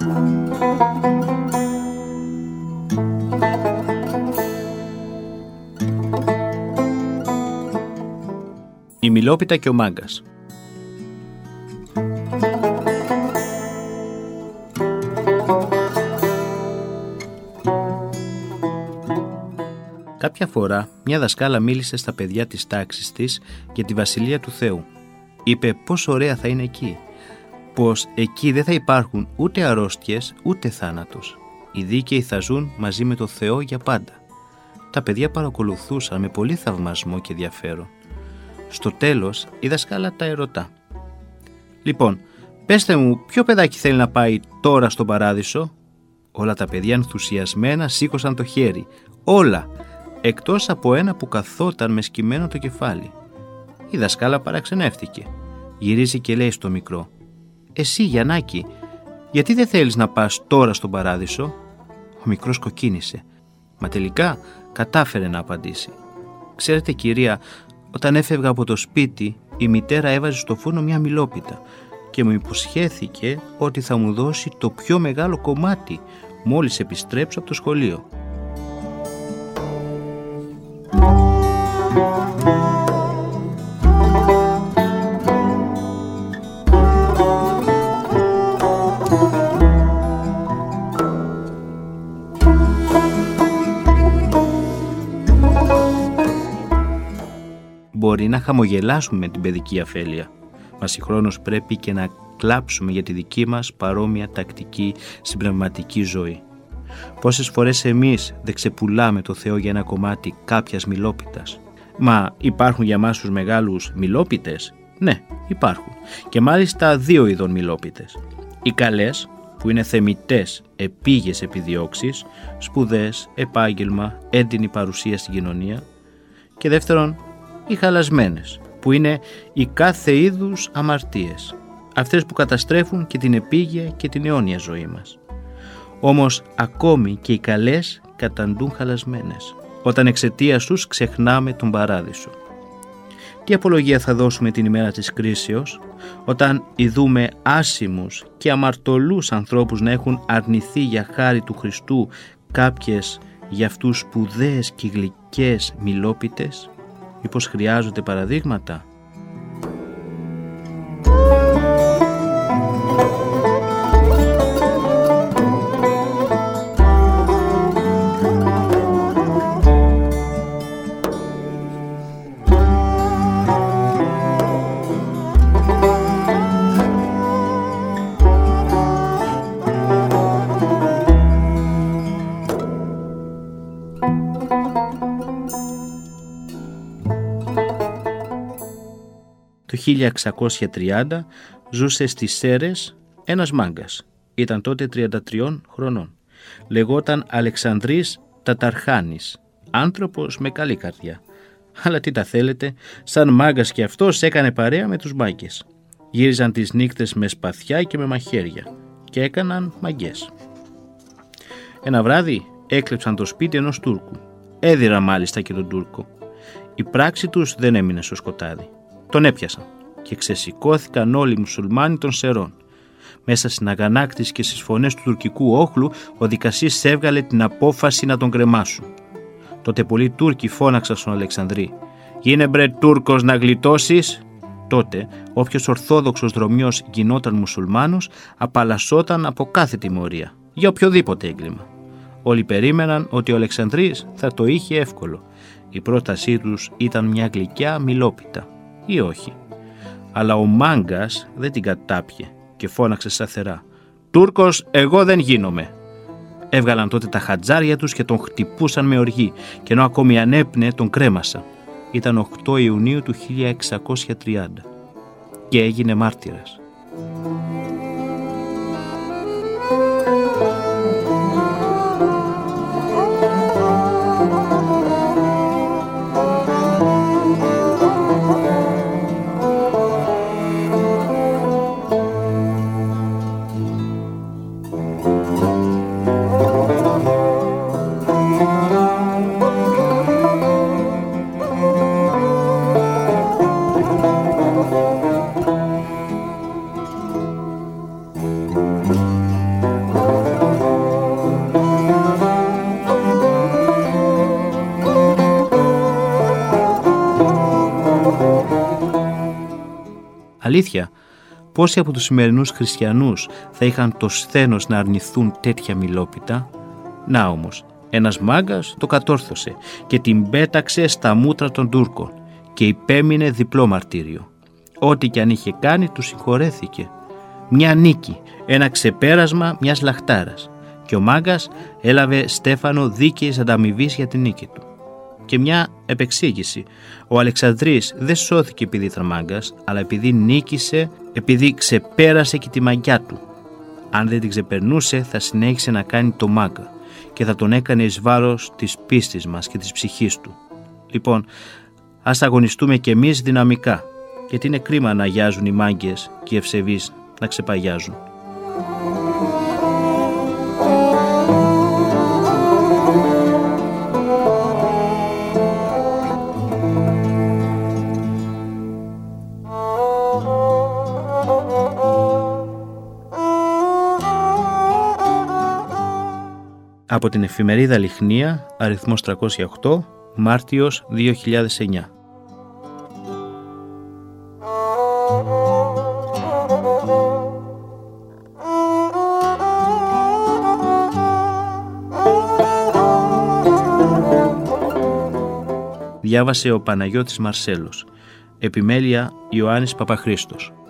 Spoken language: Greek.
Η Μιλόπιτα και ο Μάγκας. Κάποια φορά μια δασκάλα μίλησε στα παιδιά της τάξης της για τη Βασιλεία του Θεού. Είπε πόσο ωραία θα είναι εκεί, πως εκεί δεν θα υπάρχουν ούτε αρρώστιες ούτε θάνατος. Οι δίκαιοι θα ζουν μαζί με το Θεό για πάντα. Τα παιδιά παρακολουθούσαν με πολύ θαυμασμό και ενδιαφέρον. Στο τέλος η δασκάλα τα ερωτά. Λοιπόν, πέστε μου, ποιο παιδάκι θέλει να πάει τώρα στον παράδεισο? Όλα τα παιδιά ενθουσιασμένα σήκωσαν το χέρι. Όλα, εκτός από ένα που καθόταν με σκυμμένο το κεφάλι. Η δασκάλα παραξενεύτηκε. Γυρίζει και λέει στο μικρό: «Εσύ, Γιαννάκη, γιατί δεν θέλεις να πας τώρα στον παράδεισο?» Ο μικρός κοκκίνησε, μα τελικά κατάφερε να απαντήσει. «Ξέρετε, κυρία, όταν έφευγα από το σπίτι, η μητέρα έβαζε στο φούρνο μια μιλόπιτα και μου υποσχέθηκε ότι θα μου δώσει το πιο μεγάλο κομμάτι μόλις επιστρέψω από το σχολείο». Μπορεί να χαμογελάσουμε με την παιδική αφέλεια, μα συγχρόνως πρέπει και να κλάψουμε για τη δική μας παρόμοια τακτική στην πνευματική ζωή. Πόσες φορές εμείς δεν ξεπουλάμε το Θεό για ένα κομμάτι κάποιας μιλόπιτας? Μα υπάρχουν για μας τους μεγάλους μιλόπιτες? Ναι, υπάρχουν. Και μάλιστα δύο ειδών μιλόπιτες. Οι καλές, που είναι θεμιτές, επίγειες επιδιώξεις, σπουδές, επάγγελμα, έντονη παρουσία στην κοινωνία. Και δεύτερον, οι χαλασμένες, που είναι οι κάθε είδους αμαρτίες, αυτές που καταστρέφουν και την επίγεια και την αιώνια ζωή μας. Όμως ακόμη και οι καλές καταντούν χαλασμένες, όταν εξαιτίας τους ξεχνάμε τον παράδεισο. Τι απολογία θα δώσουμε την ημέρα της κρίσεως, όταν ειδούμε άσημους και αμαρτωλούς ανθρώπους να έχουν αρνηθεί για χάρη του Χριστού κάποιες για αυτούς σπουδαίες και γλυκές μιλόπιτες? Μήπως χρειάζονται παραδείγματα? Το 1630 ζούσε στις Σέρρες ένας μάγκας. Ήταν τότε 33 χρονών. Λεγόταν Αλεξανδρής Ταταρχάνης, άνθρωπος με καλή καρδιά. Αλλά τι τα θέλετε, σαν μάγκας και αυτός έκανε παρέα με τους μάγκες. Γύριζαν τις νύχτες με σπαθιά και με μαχαίρια και έκαναν μαγκές. Ένα βράδυ έκλεψαν το σπίτι ενός Τούρκου. Έδιραν μάλιστα και τον Τούρκο. Η πράξη τους δεν έμεινε στο σκοτάδι. Τον έπιασαν και ξεσηκώθηκαν όλοι οι μουσουλμάνοι των Σερών. Μέσα στην αγανάκτηση και στις φωνές του τουρκικού όχλου, ο δικαστής έβγαλε την απόφαση να τον κρεμάσουν. Τότε πολλοί Τούρκοι φώναξαν στον Αλεξανδρή: «Γίνε μπρε Τούρκος να γλιτώσεις!» Τότε όποιος ορθόδοξος δρομιός γινόταν μουσουλμάνος απαλλασσόταν από κάθε τιμωρία για οποιοδήποτε έγκλημα. Όλοι περίμεναν ότι ο Αλεξανδρής θα το είχε εύκολο. Η πρότασή τους ήταν μια γλυκιά μιλόπιτα ή όχι. Αλλά ο μάγκας δεν την κατάπιε και φώναξε σταθερά: «Τούρκος εγώ δεν γίνομαι!» Έβγαλαν τότε τα χατζάρια τους και τον χτυπούσαν με οργή, και ενώ ακόμη ανέπνεε τον κρέμασαν. Ήταν 8 Ιουνίου του 1630 και έγινε μάρτυρας. Αλήθεια, πόσοι από τους σημερινούς χριστιανούς θα είχαν το σθένος να αρνηθούν τέτοια μιλόπιτα? Να όμως, ένας μάγκας το κατόρθωσε και την πέταξε στα μούτρα των Τούρκων και υπέμεινε διπλό μαρτύριο. Ό,τι κι αν είχε κάνει του συγχωρέθηκε. Μια νίκη, ένα ξεπέρασμα μιας λαχτάρας, και ο μάγκας έλαβε στέφανο δίκαιης ανταμοιβής για την νίκη του. Και μια επεξήγηση: ο Αλεξανδρής δεν σώθηκε επειδή ήταν μάγκας, αλλά επειδή νίκησε, επειδή ξεπέρασε και τη μαγιά του. Αν δεν την ξεπερνούσε, θα συνέχισε να κάνει το μάγκα και θα τον έκανε εις βάρος της πίστης μας και της ψυχής του. Λοιπόν, ας αγωνιστούμε κι εμείς δυναμικά, γιατί είναι κρίμα να αγιάζουν οι μάγκες και οι ευσεβείς να ξεπαγιάζουν. Από την εφημερίδα Λιχνία, αριθμός 308, Μάρτιος 2009. Διάβασε ο Παναγιώτης Μαρσέλος. Επιμέλεια Ιωάννης Παπαχρήστος.